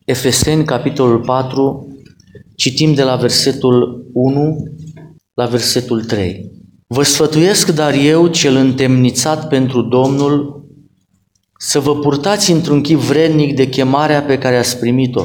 Efeseni, capitolul 4, citim de la versetul 1 la versetul 3. Vă sfătuiesc, dar eu, cel întemnițat pentru Domnul, să vă purtați într-un chip vrednic de chemarea pe care ați primit-o,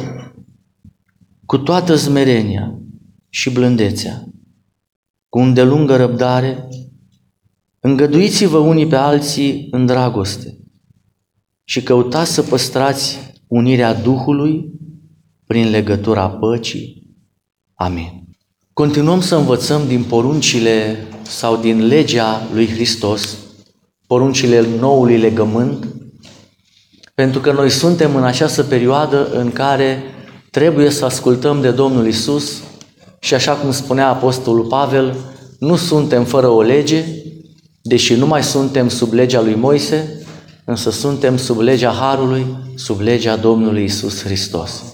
cu toată smerenia și blândețea, cu îndelungă răbdare, îngăduiți-vă unii pe alții în dragoste și căutați să păstrați unirea Duhului prin legătura păcii. Amin. Continuăm să învățăm din poruncile sau din legea lui Hristos, poruncile noului legământ, pentru că noi suntem în această perioadă în care trebuie să ascultăm de Domnul Iisus și așa cum spunea Apostolul Pavel, nu suntem fără o lege, deși nu mai suntem sub legea lui Moise, însă suntem sub legea Harului, sub legea Domnului Iisus Hristos.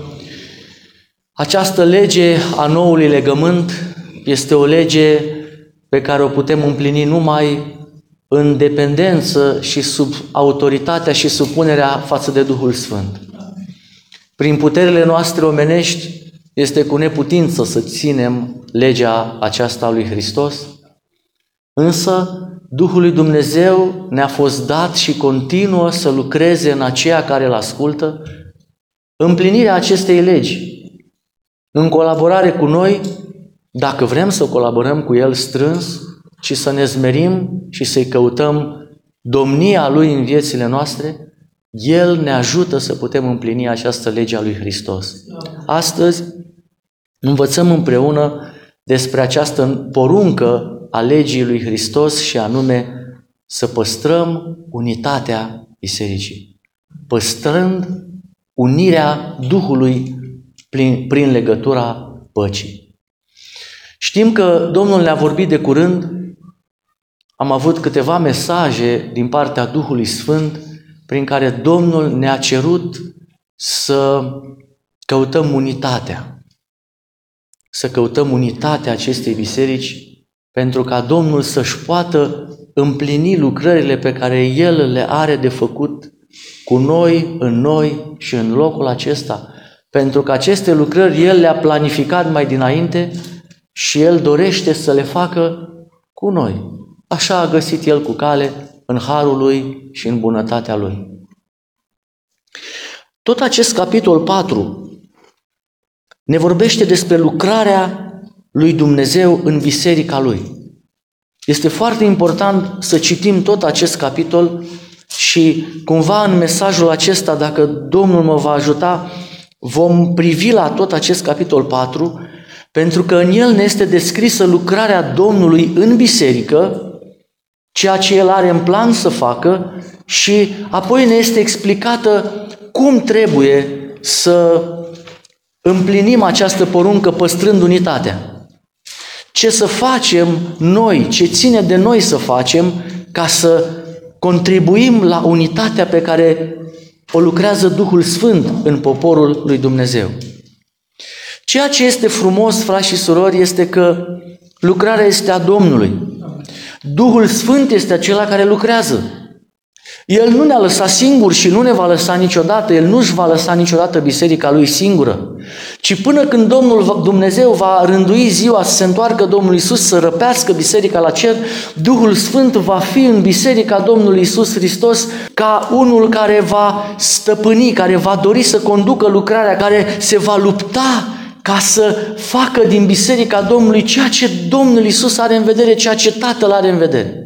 Această lege a noului legământ este o lege pe care o putem împlini numai în dependență și sub autoritatea și supunerea față de Duhul Sfânt. Prin puterile noastre omenești este cu neputință să ținem legea aceasta a lui Hristos, însă Duhul lui Dumnezeu ne-a fost dat și continuă să lucreze în aceia care îl ascultă împlinirea acestei legi, în colaborare cu noi, dacă vrem să colaborăm cu El strâns și să ne zmerim și să-i căutăm domnia Lui în viețile noastre, El ne ajută să putem împlini această lege a lui Hristos. Astăzi învățăm împreună despre această poruncă a legii lui Hristos și anume să păstrăm unitatea bisericii, păstrând unirea Duhului prin legătura păcii. Știm că Domnul ne-a vorbit de curând, am avut câteva mesaje din partea Duhului Sfânt prin care Domnul ne-a cerut să căutăm unitatea, să căutăm unitatea acestei biserici pentru ca Domnul să-și poată împlini lucrările pe care El le are de făcut cu noi, în noi și în locul acesta. Pentru că aceste lucrări El le-a planificat mai dinainte și El dorește să le facă cu noi. Așa a găsit El cu cale în harul Lui și în bunătatea Lui. Tot acest capitol 4 ne vorbește despre lucrarea lui Dumnezeu în biserica Lui. Este foarte important să citim tot acest capitol și cumva în mesajul acesta, dacă Domnul mă va ajuta, vom privi la tot acest capitol 4, pentru că în el ne este descrisă lucrarea Domnului în biserică, ceea ce El are în plan să facă și apoi ne este explicată cum trebuie să împlinim această poruncă păstrând unitatea. Ce să facem noi, ce ține de noi să facem ca să contribuim la unitatea pe care o lucrează Duhul Sfânt în poporul lui Dumnezeu. Ceea ce este frumos, frați și surori, este că lucrarea este a Domnului. Duhul Sfânt este acela care lucrează. El nu ne-a lăsat singuri și nu ne va lăsa niciodată, El nu-și va lăsa niciodată biserica Lui singură, ci până când Domnul Dumnezeu va rândui ziua să se întoarcă Domnul Iisus să răpească biserica la cer, Duhul Sfânt va fi în biserica Domnului Iisus Hristos ca unul care va stăpâni, care va dori să conducă lucrarea, care se va lupta ca să facă din biserica Domnului ceea ce Domnul Iisus are în vedere, ceea ce Tatăl are în vedere.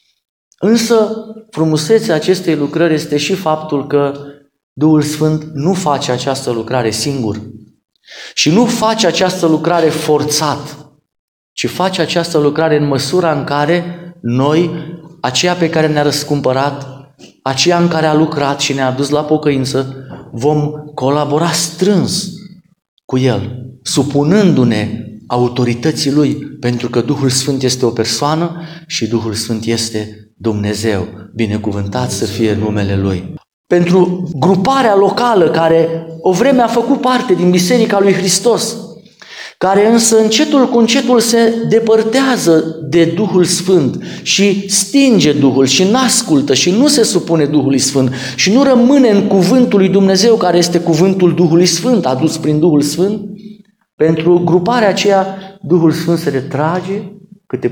Însă, frumusețea acestei lucrări este și faptul că Duhul Sfânt nu face această lucrare singur și nu face această lucrare forțat, ci face această lucrare în măsura în care noi, aceea pe care ne-a răscumpărat, aceea în care a lucrat și ne-a dus la pocăință, vom colabora strâns cu El, supunându-ne autorității Lui, pentru că Duhul Sfânt este o persoană și Duhul Sfânt este Dumnezeu, binecuvântat să fie numele Lui. Pentru gruparea locală care o vreme a făcut parte din Biserica lui Hristos, care însă încetul cu încetul se depărtează de Duhul Sfânt și stinge Duhul și n-ascultă și nu se supune Duhului Sfânt și nu rămâne în cuvântul lui Dumnezeu, care este cuvântul Duhului Sfânt, adus prin Duhul Sfânt, pentru gruparea aceea Duhul Sfânt se retrage câte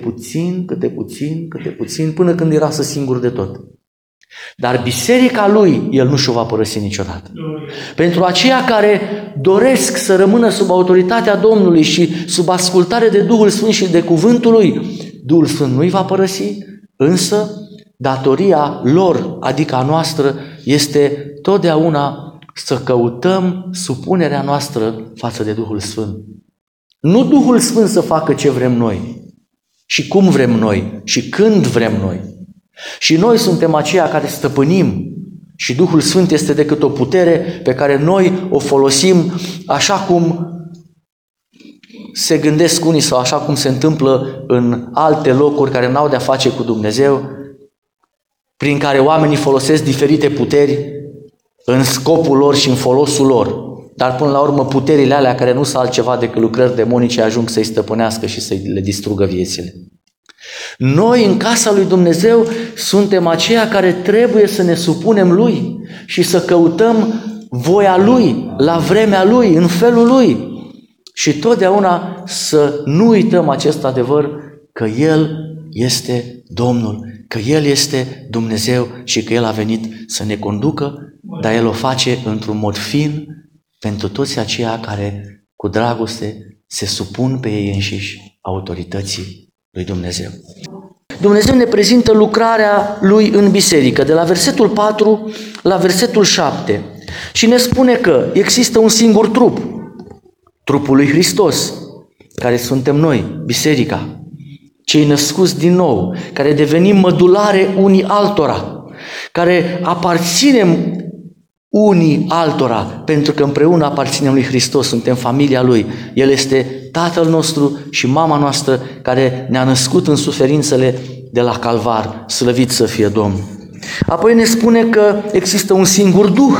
puțin, până când îi lasă singur de tot. Dar biserica lui, el nu și-o va părăsi niciodată. Pentru aceia care doresc să rămână sub autoritatea Domnului și sub ascultare de Duhul Sfânt și de cuvântul lui, Duhul Sfânt nu-i va părăsi, însă datoria lor, adică a noastră, este totdeauna să căutăm supunerea noastră față de Duhul Sfânt. Nu Duhul Sfânt să facă ce vrem noi și cum vrem noi și când vrem noi. Și noi suntem aceia care stăpânim și Duhul Sfânt este decât o putere pe care noi o folosim așa cum se gândesc unii sau așa cum se întâmplă în alte locuri care n-au de-a face cu Dumnezeu, prin care oamenii folosesc diferite puteri în scopul lor și în folosul lor. Dar până la urmă puterile alea care nu sunt altceva decât lucrări demonice ajung să-i stăpânească și să le distrugă viețile. Noi în casa lui Dumnezeu suntem aceia care trebuie să ne supunem Lui și să căutăm voia Lui, la vremea Lui, în felul Lui. Și totdeauna să nu uităm acest adevăr că El este Domnul, că El este Dumnezeu și că El a venit să ne conducă, dar El o face într-un mod fin pentru toți aceia care cu dragoste se supun pe ei înșiși autorității lui Dumnezeu. Dumnezeu ne prezintă lucrarea Lui în biserică, de la versetul 4 la versetul 7 și ne spune că există un singur trup, trupul lui Hristos, care suntem noi, biserica, cei născuți din nou, care devenim mădulare unii altora, care aparținem unii altora, pentru că împreună aparținem lui Hristos, suntem familia Lui. El este Tatăl nostru și mama noastră care ne-a născut în suferințele de la Calvar, slăvit să fie Domnul. Apoi ne spune că există un singur Duh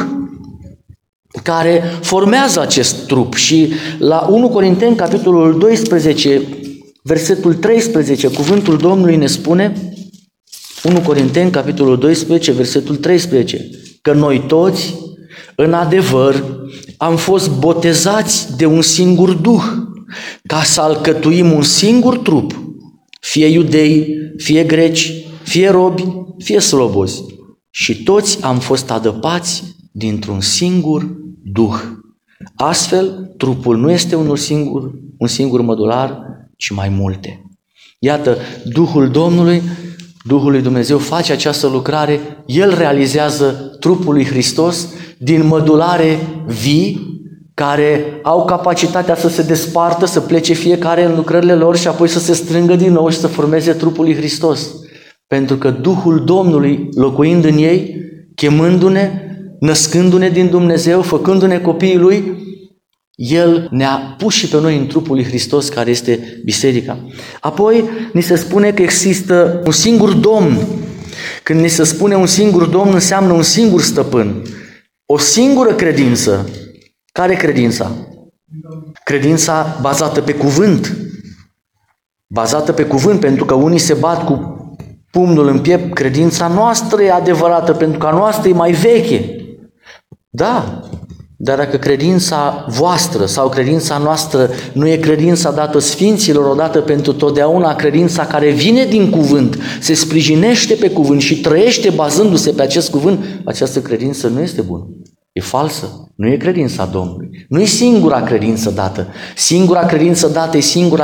care formează acest trup și la 1 Corinteni, capitolul 12, versetul 13, cuvântul Domnului ne spune, 1 Corinteni, capitolul 12, versetul 13, că noi toți, în adevăr, am fost botezați de un singur Duh, ca să alcătuim un singur trup, fie iudei, fie greci, fie robi, fie slobozi. Și toți am fost adăpați dintr-un singur Duh. Astfel, trupul nu este un singur mădular, ci mai multe. Iată, Duhul Domnului, Duhul lui Dumnezeu face această lucrare, El realizează trupul lui Hristos din mădulare vii, care au capacitatea să se despartă, să plece fiecare în lucrările lor și apoi să se strângă din nou și să formeze trupul lui Hristos. Pentru că Duhul Domnului, locuind în ei, chemându-ne, născându-ne din Dumnezeu, făcându-ne copiii Lui, El ne-a pus și pe noi în trupul lui Hristos, care este biserica. Apoi ni se spune că există un singur Domn. Când ni se spune un singur Domn, înseamnă un singur stăpân. O singură credință. Care credința? Credința bazată pe cuvânt. Bazată pe cuvânt, pentru că unii se bat cu pumnul în piept. Credința noastră e adevărată, pentru că a noastră e mai veche. Da, dar dacă credința voastră sau credința noastră nu e credința dată sfinților odată pentru totdeauna, credința care vine din cuvânt, se sprijinește pe cuvânt și trăiește bazându-se pe acest cuvânt, această credință nu este bună. E falsă. Nu e credința Domnului. Nu e singura credință dată. Singura credință dată e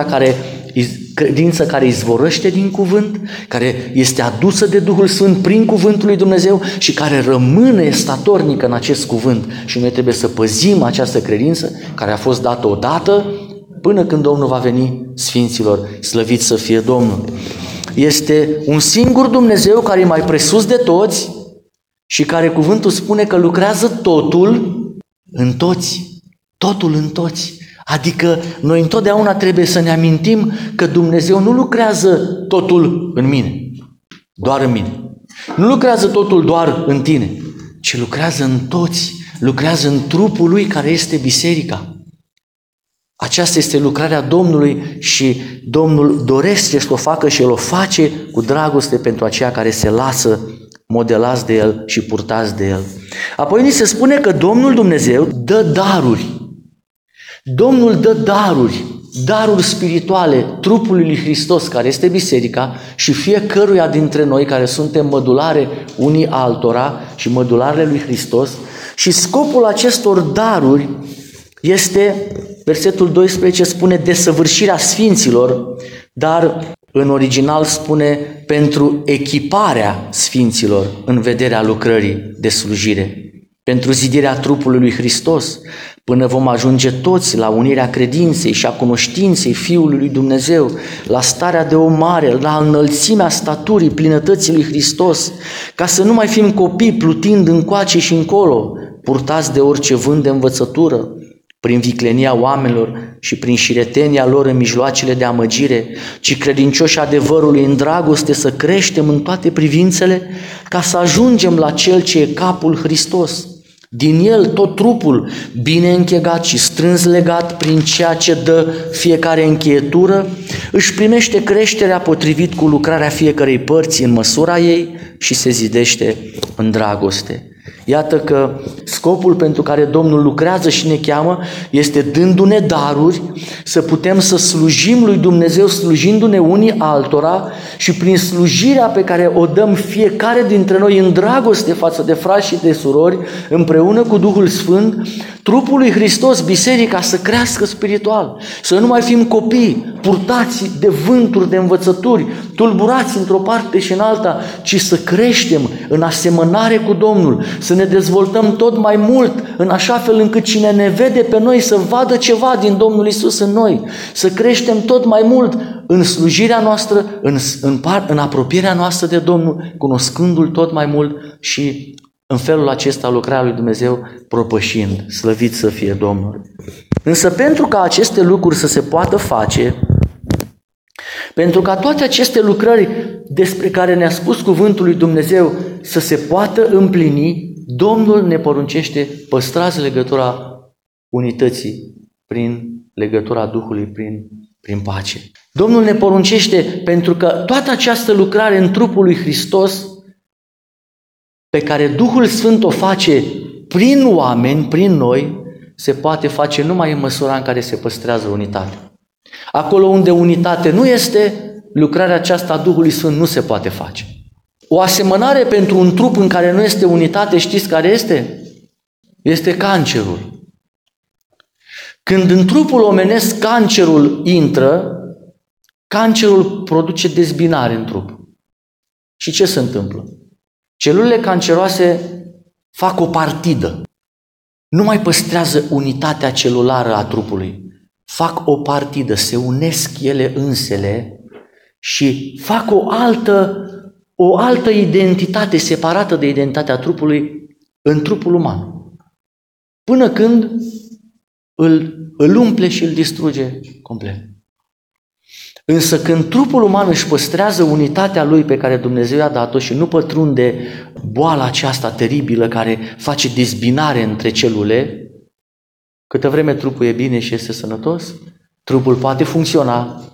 credință care izvorăște din cuvânt, care este adusă de Duhul Sfânt prin cuvântul lui Dumnezeu și care rămâne statornică în acest cuvânt. Și noi trebuie să păzim această credință care a fost dată odată până când Domnul va veni sfinților, slăvit să fie Domnul. Este un singur Dumnezeu care e mai presus de toți și care cuvântul spune că lucrează totul în toți. Totul în toți. Adică noi întotdeauna trebuie să ne amintim că Dumnezeu nu lucrează totul în mine, doar în mine. Nu lucrează totul doar în tine, ci lucrează în toți, lucrează în trupul Lui care este biserica. Aceasta este lucrarea Domnului și Domnul dorește să o facă și El o face cu dragoste pentru aceia care se lasă modelați de El și purtați de El. Apoi ni se spune că Domnul Dumnezeu dă daruri. Domnul dă daruri spirituale trupului lui Hristos, care este biserica, și fiecăruia dintre noi care suntem mădulare unii altora și mădularele lui Hristos. Și scopul acestor daruri este, versetul 12 spune, desăvârșirea sfinților, dar în original spune pentru echiparea sfinților în vederea lucrării de slujire, pentru zidirea trupului lui Hristos, până vom ajunge toți la unirea credinței și a cunoștinței Fiului lui Dumnezeu, la starea de om mare, la înălțimea staturii plinătății lui Hristos, ca să nu mai fim copii plutind încoace și încolo, purtați de orice vânt de învățătură, prin viclenia oamenilor și prin șiretenia lor în mijloacele de amăgire, ci credincioși adevărului în dragoste să creștem în toate privințele, ca să ajungem la Cel ce e capul Hristos. Din El tot trupul, bine închegat și strâns legat prin ceea ce dă fiecare încheietură, își primește creșterea potrivit cu lucrarea fiecărei părți în măsura ei și se zidește în dragoste. Iată că scopul pentru care Domnul lucrează și ne cheamă este dându-ne daruri să putem să slujim lui Dumnezeu, slujindu-ne unii altora, și prin slujirea pe care o dăm fiecare dintre noi în dragoste față de frați și de surori, împreună cu Duhul Sfânt, trupul lui Hristos, biserica, să crească spiritual, să nu mai fim copii purtați de vânturi, de învățături, tulburați într-o parte și în alta, ci să creștem în asemănare cu Domnul, să ne dezvoltăm tot mai mult, în așa fel încât cine ne vede pe noi să vadă ceva din Domnul Iisus în noi, să creștem tot mai mult în slujirea noastră, în apropierea noastră de Domnul, cunoscându-L tot mai mult și în felul acesta lucrarea lui Dumnezeu propășind, slăvit să fie Domnul. Însă pentru ca aceste lucruri să se poată face, pentru ca toate aceste lucrări despre care ne-a spus cuvântul lui Dumnezeu să se poată împlini, Domnul ne poruncește: păstrați legătura unității prin legătura Duhului, prin pace. Domnul ne poruncește pentru că toată această lucrare în trupul lui Hristos, pe care Duhul Sfânt o face prin oameni, prin noi, se poate face numai în măsura în care se păstrează unitatea. Acolo unde unitate nu este, lucrarea aceasta a Duhului Sfânt nu se poate face. O asemănare pentru un trup în care nu este unitate, știți care este? Este cancerul. Când în trupul omenesc cancerul intră, cancerul produce dezbinare în trup. Și ce se întâmplă? Celulele canceroase fac o partidă. Nu mai păstrează unitatea celulară a trupului. Fac o partidă, se unesc ele însele și fac o altă identitate separată de identitatea trupului în trupul uman. Până când îl umple și îl distruge complet. Însă când trupul uman își păstrează unitatea lui pe care Dumnezeu i-a dat-o și nu pătrunde boala aceasta teribilă care face dezbinare între celule, câtă vreme trupul e bine și este sănătos, trupul poate funcționa,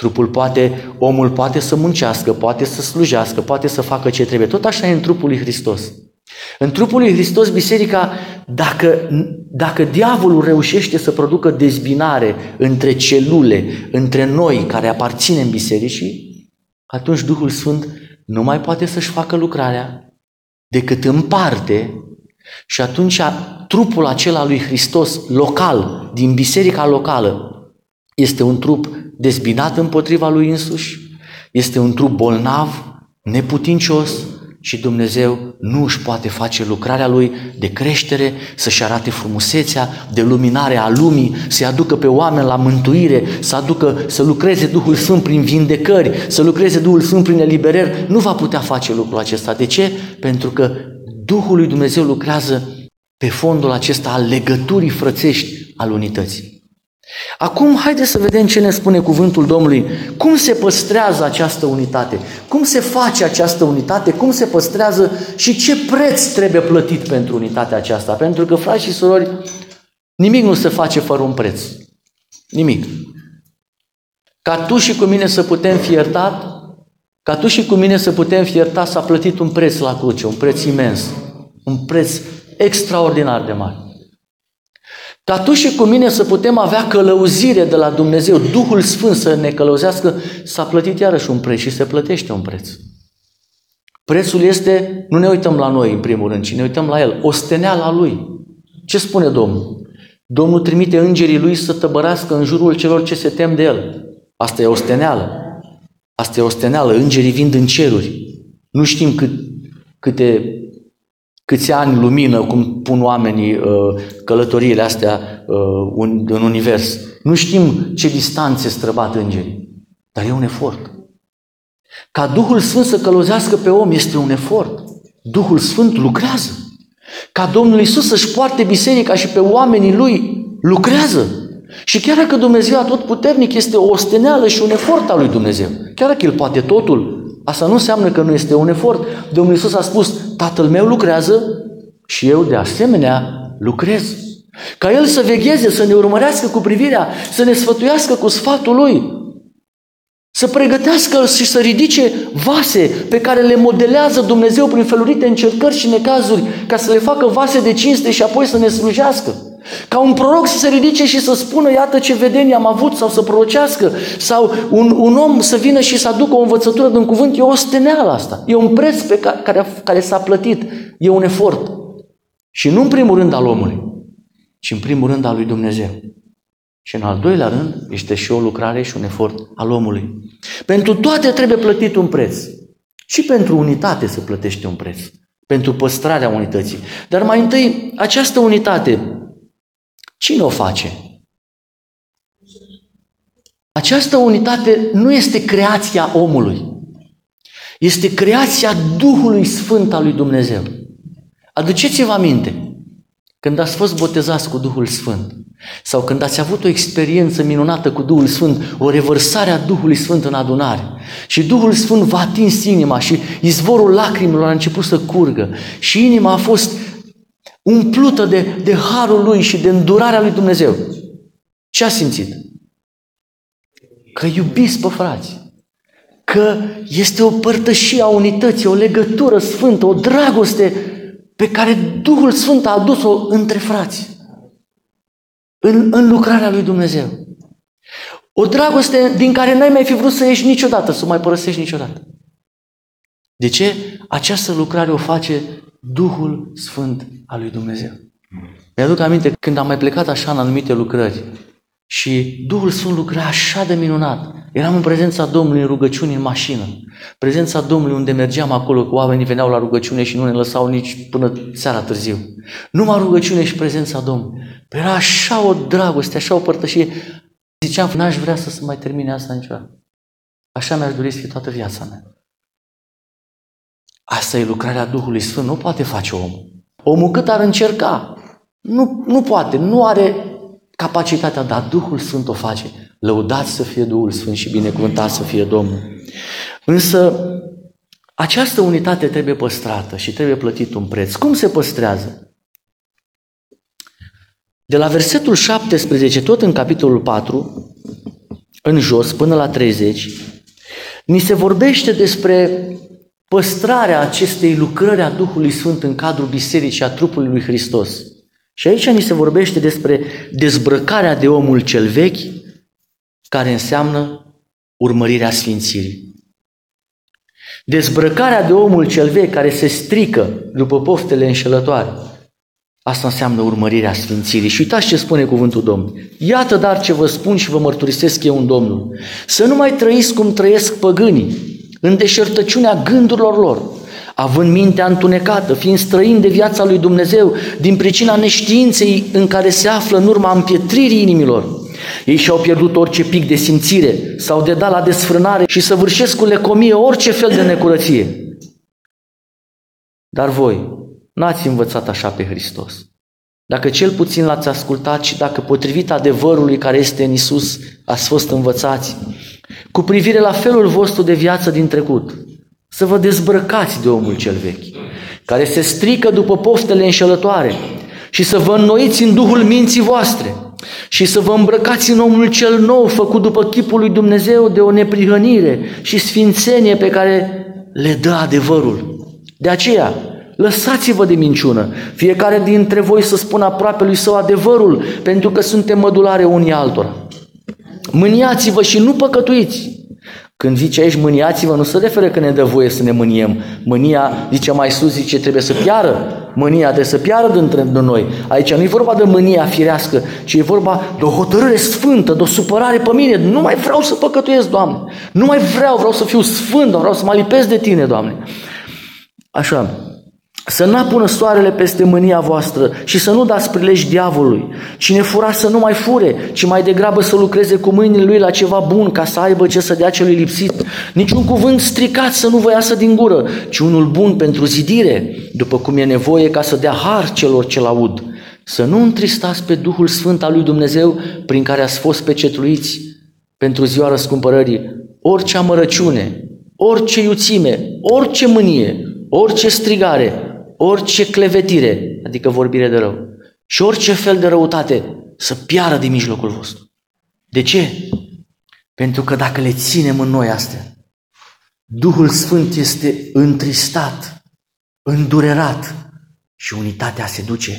omul poate să muncească, poate să slujească, poate să facă ce trebuie. Tot așa e în trupul lui Hristos. În trupul lui Hristos, biserica, dacă diavolul reușește să producă dezbinare între celule, între noi care aparținem bisericii, atunci Duhul Sfânt nu mai poate să-și facă lucrarea decât în parte, și atunci trupul acela lui Hristos local, din biserica locală, este un trup dezbinat împotriva lui însuși, este un trup bolnav, neputincios, și Dumnezeu nu își poate face lucrarea Lui de creștere, să-și arate frumusețea, de luminare a lumii, să-i aducă pe oameni la mântuire, să lucreze Duhul Sfânt prin vindecări, să lucreze Duhul Sfânt prin eliberări. Nu va putea face lucrul acesta. De ce? Pentru că Duhul lui Dumnezeu lucrează pe fondul acesta al legăturii frățești al unității. Acum, haideți să vedem ce ne spune cuvântul Domnului. Cum se păstrează această unitate? Cum se face această unitate? Cum se păstrează și ce preț trebuie plătit pentru unitatea aceasta? Pentru că, frați și surori, nimic nu se face fără un preț. Nimic. Ca tu și cu mine să putem fi iertat, s-a plătit un preț la cruce, un preț imens, un preț extraordinar de mare. Ca tu și cu mine să putem avea călăuzire de la Dumnezeu, Duhul Sfânt să ne călăuzească, s-a plătit iarăși un preț și se plătește un preț. Prețul este, nu ne uităm la noi în primul rând, ci ne uităm la El, osteneala Lui. Ce spune Domnul? Domnul trimite îngerii Lui să tăbărească în jurul celor ce se tem de El. Asta e osteneală. Asta e osteneală. Îngerii vin din ceruri. Nu știm câți ani lumină, cum pun oamenii călătoriile astea în univers. Nu știm ce distanțe străbat îngerii. Dar e un efort. Ca Duhul Sfânt să călăuzească pe om este un efort. Duhul Sfânt lucrează. Ca Domnul Iisus să-și poarte biserica și pe oamenii Lui lucrează. Și chiar dacă Dumnezeu Atotputernic este o osteneală și un efort al lui Dumnezeu, chiar dacă El poate totul, asta nu înseamnă că nu este un efort. Domnul Iisus a spus, Tatăl meu lucrează și eu de asemenea lucrez. Ca El să vegheze, să ne urmărească cu privirea, să ne sfătuiască cu sfatul Lui, să pregătească și să ridice vase pe care le modelează Dumnezeu prin felurite încercări și necazuri, ca să le facă vase de cinste și apoi să ne slujească. Ca un proroc să se ridice și să spună, iată ce vedenie am avut, sau să prorocească, sau un om să vină și să aducă o învățătură din cuvânt, e o osteneală asta. E un preț pe care s-a plătit, e un efort. Și nu în primul rând al omului, ci în primul rând al lui Dumnezeu. Și în al doilea rând este și o lucrare și un efort al omului. Pentru toate trebuie plătit un preț. Și pentru unitate se plătește un preț. Pentru păstrarea unității. Dar mai întâi, această unitate, cine o face? Această unitate nu este creația omului. Este creația Duhului Sfânt al lui Dumnezeu. Aduceți-vă aminte, când ați fost botezați cu Duhul Sfânt, sau când ați avut o experiență minunată cu Duhul Sfânt, o revărsare a Duhului Sfânt în adunare, și Duhul Sfânt v-a atins inima și izvorul lacrimilor a început să curgă și inima a fost umplută de harul Lui și de îndurarea lui Dumnezeu. Ce a simțit? Că iubiți pe frați, că este o părtășie a unității, o legătură sfântă, o dragoste pe care Duhul Sfânt a adus-o între frați, în lucrarea lui Dumnezeu. O dragoste din care n-ai mai fi vrut să ieși niciodată, să o mai părăsești niciodată. De ce? Această lucrare o face Duhul Sfânt al lui Dumnezeu. Mi-aduc aminte când am mai plecat așa în anumite lucrări și Duhul Sfânt lucra așa de minunat. Eram în prezența Domnului în rugăciuni în mașină. Prezența Domnului unde mergeam acolo, cu oamenii veneau la rugăciune și nu ne lăsau nici până seara târziu. Numai rugăciune și prezența Domnului. Era așa o dragoste, așa o părtășie. Ziceam, n-aș vrea să se mai termine asta niciodată. Așa mi-aș dori să fie toată viața mea. Asta e lucrarea Duhului Sfânt, nu poate face omul. Omul cât ar încerca, nu poate, nu are capacitatea, dar Duhul Sfânt o face. Lăudați să fie Duhul Sfânt și binecuvântat să fie Domnul. Însă, această unitate trebuie păstrată și trebuie plătit un preț. Cum se păstrează? De la versetul 17, tot în capitolul 4, în jos, până la 30, ni se vorbește despre păstrarea acestei lucrări a Duhului Sfânt în cadrul bisericii, a trupului lui Hristos. Și aici ni se vorbește despre dezbrăcarea de omul cel vechi, care înseamnă urmărirea sfințirii. Dezbrăcarea de omul cel vechi care se strică după poftele înșelătoare, asta înseamnă urmărirea sfințirii. Și uitați ce spune cuvântul Domnului. Iată dar ce vă spun și vă mărturisesc eu în Domnul. Să nu mai trăiți cum trăiesc păgânii, în deșertăciunea gândurilor lor, având mintea întunecată, fiind străini de viața lui Dumnezeu, din pricina neștiinței în care se află în urma împietririi inimilor. Ei și-au pierdut orice pic de simțire, s-au dedat la desfrânare și săvârșesc cu lecomie orice fel de necurăție. Dar voi n-ați învățat așa pe Hristos. Dacă cel puțin l-ați ascultat și dacă potrivit adevărului care este în Iisus ați fost învățați, cu privire la felul vostru de viață din trecut, să vă dezbrăcați de omul cel vechi, care se strică după poftele înșelătoare, și să vă înnoiți în Duhul minții voastre, și să vă îmbrăcați în omul cel nou, făcut după chipul lui Dumnezeu, de o neprihănire și sfințenie pe care le dă adevărul. De aceea, lăsați-vă de minciună, fiecare dintre voi să spună aproapelui său adevărul, pentru că suntem mădulare unii altora. Mâniați-vă și nu păcătuiți. Când zice aici mâniați-vă, nu se referă că ne dă voie să ne mâniem. Mânia, zice mai sus, zice trebuie să piară. Mânia trebuie să piară dintre noi. Aici nu e vorba de mânia firească, ci e vorba de o hotărâre sfântă, de o supărare pe mine. Nu mai vreau să păcătuiesc, Doamne. Nu mai vreau să fiu sfânt, vreau să mă lipesc de Tine, Doamne. Așa. Să n-apună soarele peste mânia voastră și să nu dați prilej diavolului. Cine fura să nu mai fure, ci mai degrabă să lucreze cu mâinile lui la ceva bun, ca să aibă ce să dea celui lipsit. Niciun cuvânt stricat să nu vă iasă din gură, ci unul bun pentru zidire, după cum e nevoie, ca să dea har celor ce-l aud. Să nu întristați pe Duhul Sfânt al lui Dumnezeu, prin care ați fost pecetluiți pentru ziua răscumpărării. Orice amărăciune, orice iuțime, orice mânie, orice strigare, orice clevetire, adică vorbire de rău, și orice fel de răutate să piară din mijlocul vostru. De ce? Pentru că dacă le ținem în noi astea, Duhul Sfânt este întristat, îndurerat și unitatea se duce.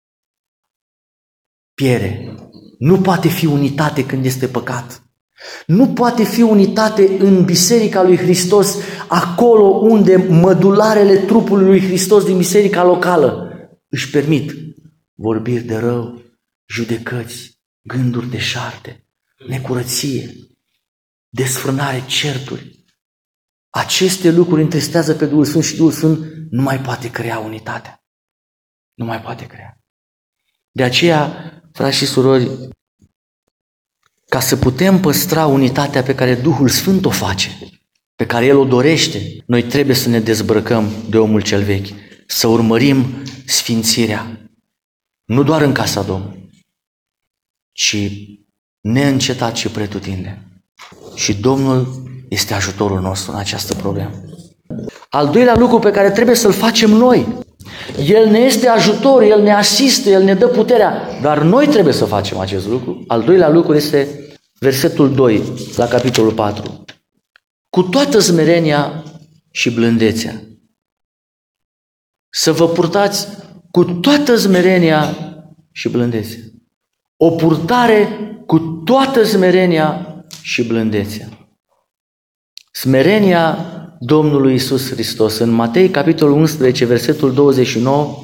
Piere. Nu poate fi unitate când este păcat. Nu poate fi unitate în Biserica lui Hristos, acolo unde mădularele trupului lui Hristos din biserica locală își permit vorbiri de rău, judecăți, gânduri deșarte, necurăție, desfrânare, certuri. Aceste lucruri întristează pe Duhul Sfânt și Duhul Sfânt nu mai poate crea unitatea. Nu mai poate crea. De aceea, frați și surori, ca să putem păstra unitatea pe care Duhul Sfânt o face, pe care El o dorește, noi trebuie să ne dezbrăcăm de omul cel vechi, să urmărim sfințirea, nu doar în casa Domnului, ci neîncetat și pretutindeni. Și Domnul este ajutorul nostru în această problemă. Al doilea lucru pe care trebuie să-l facem noi, El ne este ajutor, El ne asistă, El ne dă puterea, dar noi trebuie să facem acest lucru. Al doilea lucru este versetul 2 la capitolul 4. Cu toată smerenia și blândețea. Să vă purtați cu toată smerenia și blândețea. O purtare cu toată smerenia și blândețea. Smerenia Domnului Iisus Hristos. În Matei, capitolul 11, versetul 29,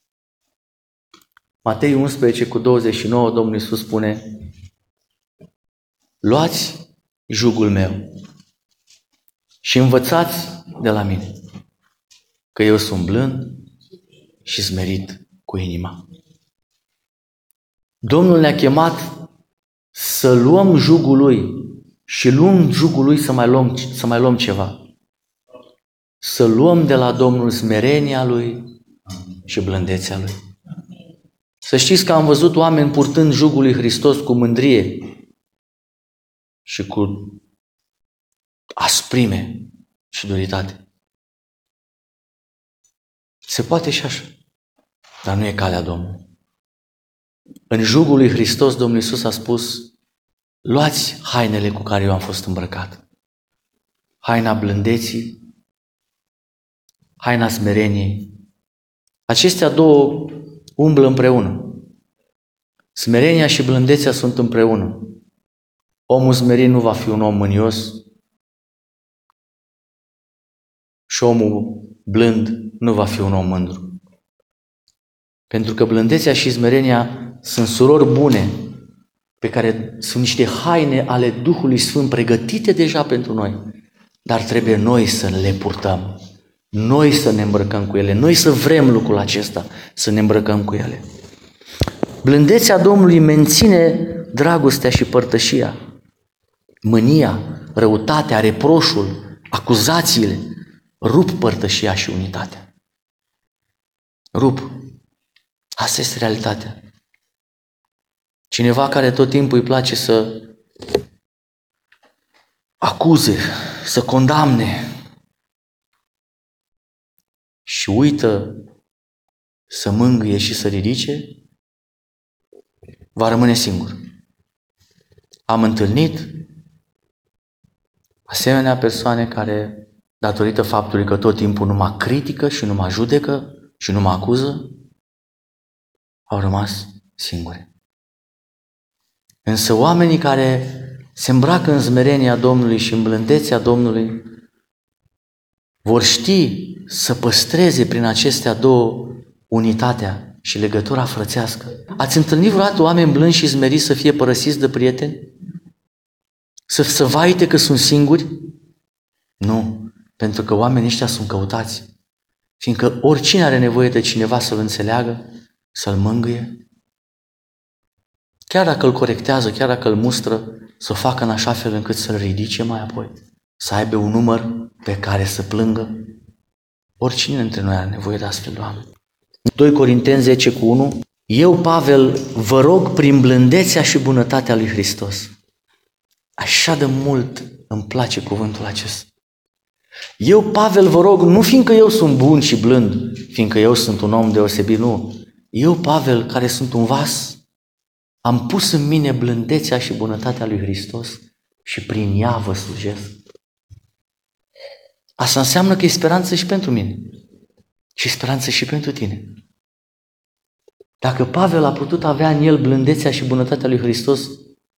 Matei 11 cu 29, Domnul Iisus spune: luați jugul meu și învățați de la mine, că eu sunt blând și smerit cu inima. Domnul ne-a chemat să luăm jugul Lui și luăm jugul Lui să mai luăm ceva. Să luăm de la Domnul smerenia Lui și blândețea Lui. Să știți că am văzut oameni purtând jugul lui Hristos cu mândrie și cu asprime și duritate. Se poate și așa, dar nu e calea Domnului. În jugul lui Hristos, Domnul Iisus a spus: luați hainele cu care eu am fost îmbrăcat. Haina blândeții, haina smereniei. Acestea două umblă împreună. Smerenia și blândețea sunt împreună. Omul smerit nu va fi un om mânios și omul blând nu va fi un om mândru. Pentru că blândețea și smerenia sunt surori bune, pe care sunt niște haine ale Duhului Sfânt pregătite deja pentru noi, dar trebuie noi să le purtăm, noi să ne îmbrăcăm cu ele, noi să vrem lucrul acesta, să ne îmbrăcăm cu ele. Blândețea Domnului menține dragostea și părtășia. Mânia, răutatea, reproșul, acuzațiile rup părtășia și unitatea. Rup. Asta este realitatea. Cineva care tot timpul îi place să acuze, să condamne și uită să mângâie și să ridice, va rămâne singur. Am întâlnit asemenea persoane care, datorită faptului că tot timpul nu mă critică și nu mă judecă și nu mă acuză, au rămas singuri. Însă oamenii care se îmbracă în smerenia Domnului și în blândețea Domnului vor ști să păstreze prin acestea două unitatea și legătura frățească. Ați întâlnit vreodată oameni blânzi și smeriți să fie părăsiți de prieteni? Să vaite că sunt singuri? Nu, pentru că oamenii ăștia sunt căutați. Fiindcă oricine are nevoie de cineva să-l înțeleagă, să-l mângâie, chiar dacă îl corectează, chiar dacă îl mustră, să o facă în așa fel încât să-l ridice mai apoi, să aibă un număr pe care să plângă. Oricine dintre noi are nevoie de astfel de oameni. 2 Corinteni 10:1. Eu, Pavel, vă rog prin blândețea și bunătatea lui Hristos. Așa de mult îmi place cuvântul acesta. Eu, Pavel, vă rog, nu fiindcă eu sunt bun și blând, fiindcă eu sunt un om deosebit, nu. Eu, Pavel, care sunt un vas, am pus în mine blândețea și bunătatea lui Hristos și prin ea vă slujesc. Asta înseamnă că e speranță și pentru mine și speranță și pentru tine. Dacă Pavel a putut avea în el blândețea și bunătatea lui Hristos,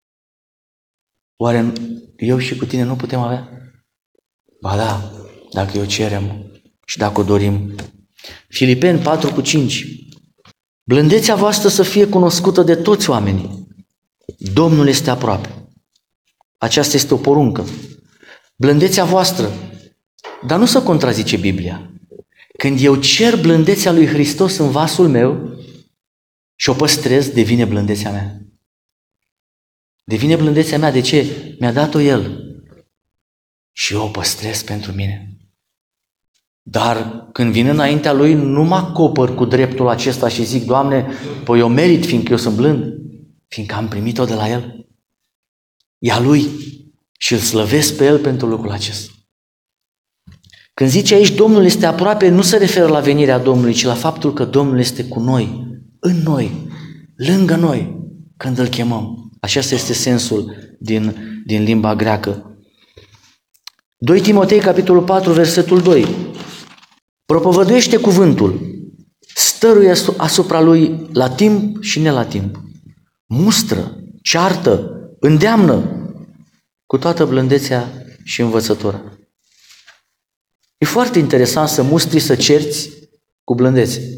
oare eu și cu tine nu putem avea? Ba da, dacă o cerem și dacă o dorim. Filipeni 4:5. Blândețea voastră să fie cunoscută de toți oamenii. Domnul este aproape. Aceasta este o poruncă. Blândețea voastră, dar nu se contrazice Biblia. Când eu cer blândețea lui Hristos în vasul meu și o păstrez, devine blândețea mea. Devine blândețea mea. De ce? Mi-a dat-o El. Și eu o păstrez pentru mine. Dar când vin înaintea Lui, nu mă acopăr cu dreptul acesta și zic, Doamne, păi eu merit fiindcă eu sunt blând, fiindcă am primit-o de la El. E a Lui și îl slăvesc pe El pentru lucrul acesta. Când zice aici Domnul este aproape, nu se referă la venirea Domnului, ci la faptul că Domnul este cu noi, în noi, lângă noi, când îl chemăm. Acesta este sensul din limba greacă. 2 Timotei, capitolul 4, versetul 2. Propovăduiește cuvântul, stăruie asupra lui la timp și ne la timp. Mustră, ceartă, îndeamnă cu toată blândețea și învățătura. E foarte interesant să mustri, să cerți cu blândețe.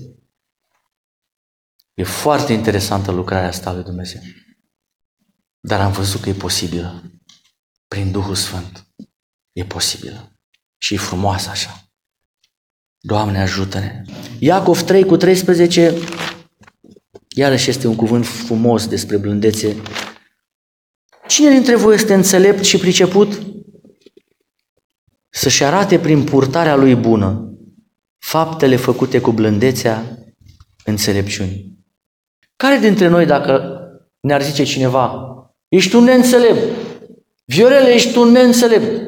E foarte interesantă lucrarea asta lui Dumnezeu. Dar am văzut că e posibilă. Prin Duhul Sfânt. E posibilă. Și e frumoasă așa. Doamne, ajută-ne! Iacov 3:13, iarăși este un cuvânt frumos despre blândețe. Cine dintre voi este înțelept și priceput? Să-și arate prin purtarea lui bună faptele făcute cu blândețea înțelepciunii. Care dintre noi, dacă ne-ar zice cineva, ești un neînțelept, Viorele, ești un neînțelept,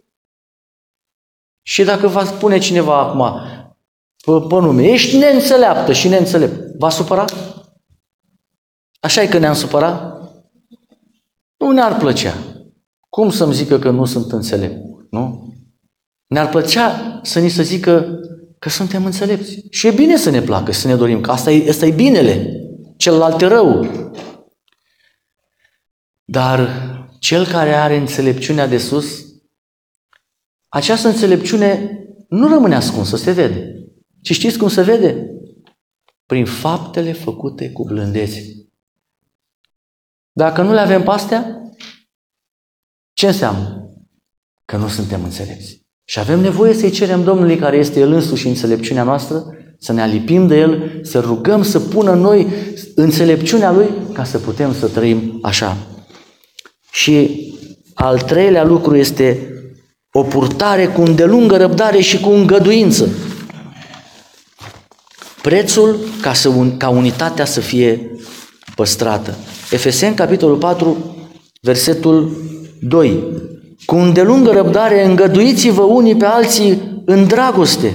și dacă va spune cineva acum pe nume, ești neînțeleaptă și neînțelept, va supăra? Așa e că ne-am supărat? Nu ne-ar plăcea. Cum să-mi zică că nu sunt înțelept? Nu? Ne-ar plăcea să ni se zică că suntem înțelepți. Și e bine să ne placă, să ne dorim, că asta e binele, celălalt e rău. Dar cel care are înțelepciunea de sus, această înțelepciune nu rămâne ascunsă, se vede. Și știți cum se vede? Prin faptele făcute cu blândețe. Dacă nu le avem pe astea, ce înseamnă? Că nu suntem înțelepți. Și avem nevoie să-i cerem Domnului, care este El însuși înțelepciunea noastră, să ne alipim de El, să rugăm să pună în noi înțelepciunea Lui, ca să putem să trăim așa. Și al treilea lucru este o purtare cu îndelungă răbdare și cu îngăduință. Prețul ca unitatea să fie păstrată. Efeseni, capitolul 4, versetul 2. Cu îndelungă răbdare îngăduiți-vă unii pe alții în dragoste.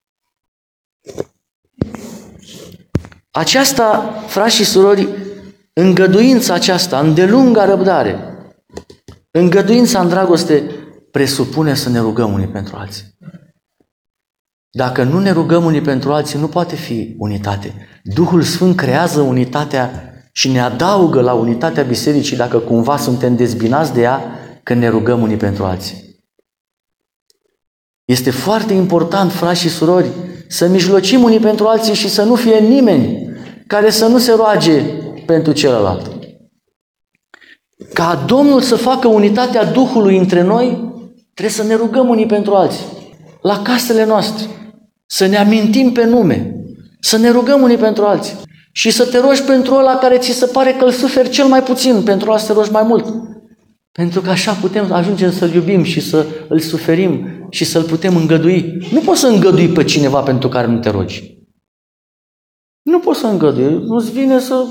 Aceasta, frați și surori, Îngăduința aceasta, îndelunga răbdare, îngăduința în dragoste presupune să ne rugăm unii pentru alții. Dacă nu ne rugăm unii pentru alții, nu poate fi unitate. Duhul Sfânt creează unitatea și ne adaugă la unitatea bisericii dacă cumva suntem dezbinați de ea când ne rugăm unii pentru alții. Este foarte important, frați și surori, să mijlocim unii pentru alții și să nu fie nimeni care să nu se roage pentru celălalt. Ca Domnul să facă unitatea Duhului între noi, trebuie să ne rugăm unii pentru alții. La casele noastre, să ne amintim pe nume, să ne rugăm unii pentru alții și să te rogi pentru ăla care ți se pare că îl suferi cel mai puțin, pentru ăla să te rogi mai mult. Pentru că așa putem ajunge să-l iubim și să îl suferim și să-l putem îngădui. Nu poți să îngădui pe cineva pentru care nu te rogi. Nu poți să îngădui. Nu-ți vine să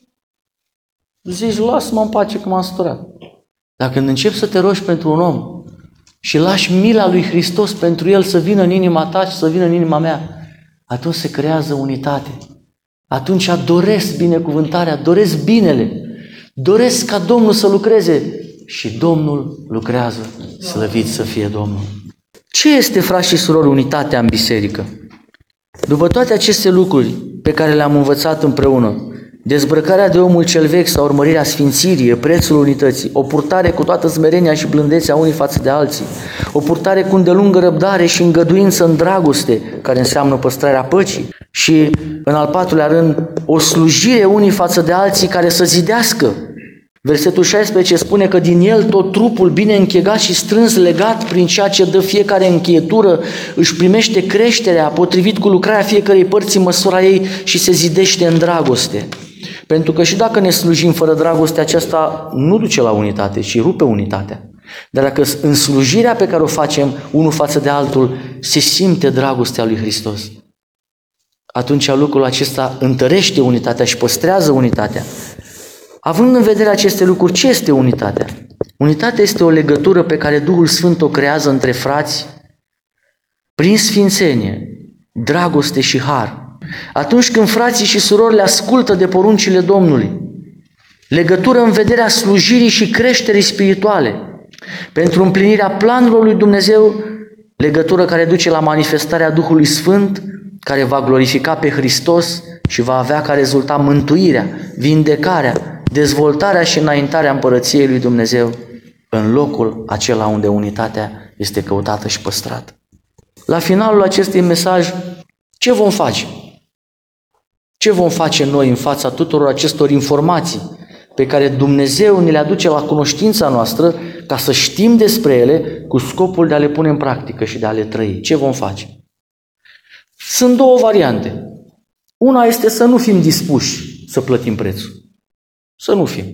zici, lasă-mă în pace că m-am săturat. Dar când începi să te rogi pentru un om și lași mila lui Hristos pentru el să vină în inima ta și să vină în inima mea, atunci se creează unitate. Atunci doresc binecuvântarea, doresc binele, doresc ca Domnul să lucreze și Domnul lucrează, slăvit să fie Domnul. Ce este, frați și surori, unitatea în biserică? După toate aceste lucruri pe care le-am învățat împreună, dezbrăcarea de omul cel vechi sau urmărirea sfințirii, prețul unității, o purtare cu toată smerenia și blândețea unii față de alții, o purtare cu îndelungă răbdare și îngăduință în dragoste, care înseamnă păstrarea păcii, și, în al patrulea rând, o slujire unii față de alții care să zidească. Versetul 16 spune că din el tot trupul bine închegat și strâns legat prin ceea ce dă fiecare încheietură își primește creșterea potrivit cu lucrarea fiecărei părți în măsura ei și se zidește în dragoste. Pentru că și dacă ne slujim fără dragoste, aceasta nu duce la unitate, ci rupe unitatea. Dar dacă în slujirea pe care o facem unul față de altul se simte dragostea lui Hristos, atunci lucrul acesta întărește unitatea și păstrează unitatea. Având în vedere aceste lucruri, ce este unitatea? Unitatea este o legătură pe care Duhul Sfânt o creează între frați prin sfințenie, dragoste și har. Atunci când frații și surorile ascultă de poruncile Domnului, legătură în vederea slujirii și creșterii spirituale, pentru împlinirea planurilor lui Dumnezeu, legătură care duce la manifestarea Duhului Sfânt, care va glorifica pe Hristos și va avea ca rezultat mântuirea, vindecarea, dezvoltarea și înaintarea împărăției lui Dumnezeu în locul acela unde unitatea este căutată și păstrată. La finalul acestui mesaj, ce vom face? Ce vom face noi în fața tuturor acestor informații pe care Dumnezeu ne le aduce la cunoștința noastră ca să știm despre ele cu scopul de a le pune în practică și de a le trăi? Ce vom face? Sunt două variante. Una este să nu fim dispuși să plătim prețul. Să nu fim.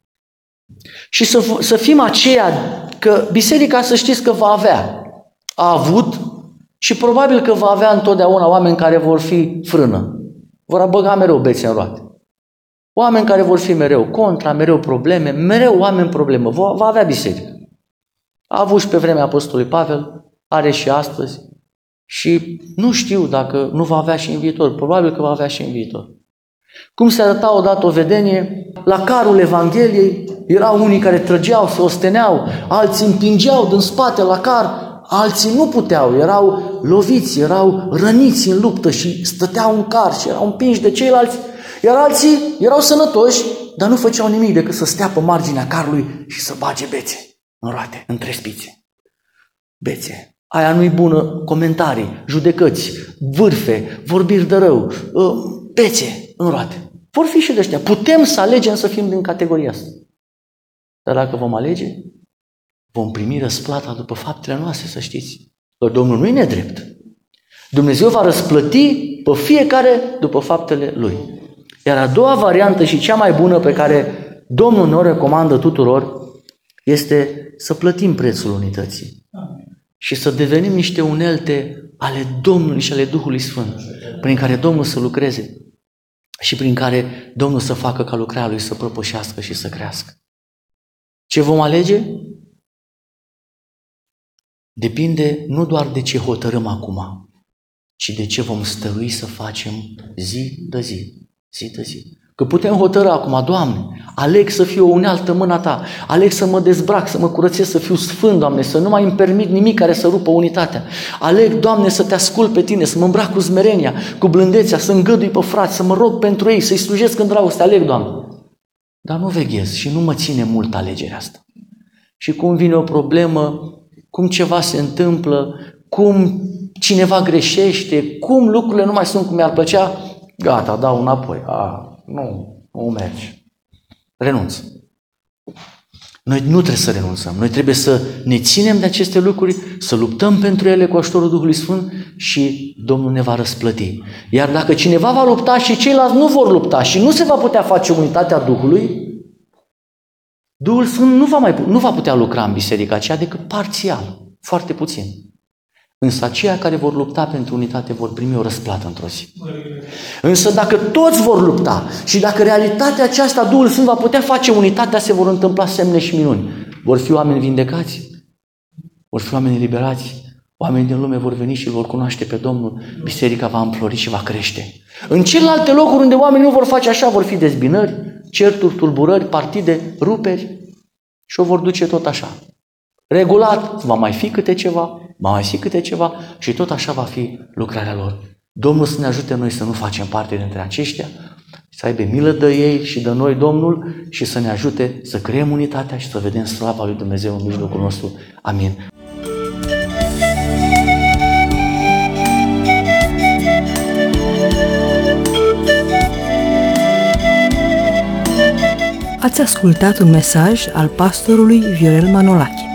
Și să fim aceia că biserica, să știți că va avea, a avut și probabil că va avea întotdeauna oameni care vor fi frână. Vor băga mereu bețe în roate. Oameni care vor fi mereu contra, mereu probleme, mereu oameni problemă. Va avea biserică. A avut și pe vremea Apostolului Pavel, are și astăzi și nu știu dacă nu va avea și în viitor. Probabil că va avea și în viitor. Cum se arăta odată o vedenie, la carul Evangheliei erau unii care trăgeau, se osteneau, alții împingeau din spate la car, alții nu puteau, erau loviți, erau răniți în luptă și stăteau în car și erau împinși de ceilalți, iar alții erau sănătoși, dar nu făceau nimic decât să stea pe marginea carului și să bage bețe în roate, între spițe. Bețe. Aia nu-i bună, comentarii, judecăți, vârfe, vorbiri de rău, bețe în roate. Vor fi și de ăștia. Putem să alegem să fim din categoria asta. Dar dacă vom alege, vom primi răsplata după faptele noastre, să știți. Că Domnul nu e nedrept. Dumnezeu va răsplăti pe fiecare după faptele Lui. Iar a doua variantă și cea mai bună pe care Domnul ne-o recomandă tuturor este să plătim prețul unității. Și să devenim niște unelte ale Domnului și ale Duhului Sfânt, prin care Domnul să lucreze și prin care Domnul să facă ca lucrarea Lui să propășească și să crească. Ce vom alege? Depinde nu doar de ce hotărâm acum, ci de ce vom stărui să facem zi de zi, zi de zi. Că putem hotărâ acum, Doamne, aleg să fiu o unealtă în mâna Ta, aleg să mă dezbrac, să mă curățesc, să fiu sfânt, Doamne, să nu mai îmi permit nimic care să rupă unitatea. Aleg, Doamne, să Te ascult pe Tine, să mă îmbrac cu smerenia, cu blândețea, să îngădui pe frați, să mă rog pentru ei, să-i slujesc în dragoste, aleg, Doamne. Dar nu veghez și nu mă ține mult alegerea asta. Și cum vine o problemă, cum ceva se întâmplă, cum cineva greșește, cum lucrurile nu mai sunt cum mi-ar plăcea, gata, dau înapoi. Nu merge. Renunț. Noi nu trebuie să renunțăm. Noi trebuie să ne ținem de aceste lucruri, să luptăm pentru ele cu ajutorul Duhului Sfânt și Domnul ne va răsplăti. Iar dacă cineva va lupta și ceilalți nu vor lupta și nu se va putea face unitatea Duhului, Duhul Sfânt nu va putea lucra în biserica aceea decât parțial, foarte puțin. Însă aceia care vor lupta pentru unitate vor primi o răsplată într-o zi. Însă dacă toți vor lupta și dacă realitatea aceasta, Duhul Sfânt va putea face unitatea, se vor întâmpla semne și minuni. Vor fi oameni vindecați, vor fi oameni eliberați, oameni din lume vor veni și îl vor cunoaște pe Domnul, biserica va înflori și va crește. În celelalte locuri unde oamenii nu vor face așa, vor fi dezbinări, certuri, tulburări, partide, ruperi și o vor duce tot așa. Regulat, va mai fi câte ceva, și tot așa va fi lucrarea lor. Domnul să ne ajute noi să nu facem parte dintre aceștia, să aibă milă de ei și de noi Domnul și să ne ajute să creăm unitatea și să vedem slava lui Dumnezeu în mijlocul nostru. Amin. Ați ascultat un mesaj al pastorului Viorel Manolache.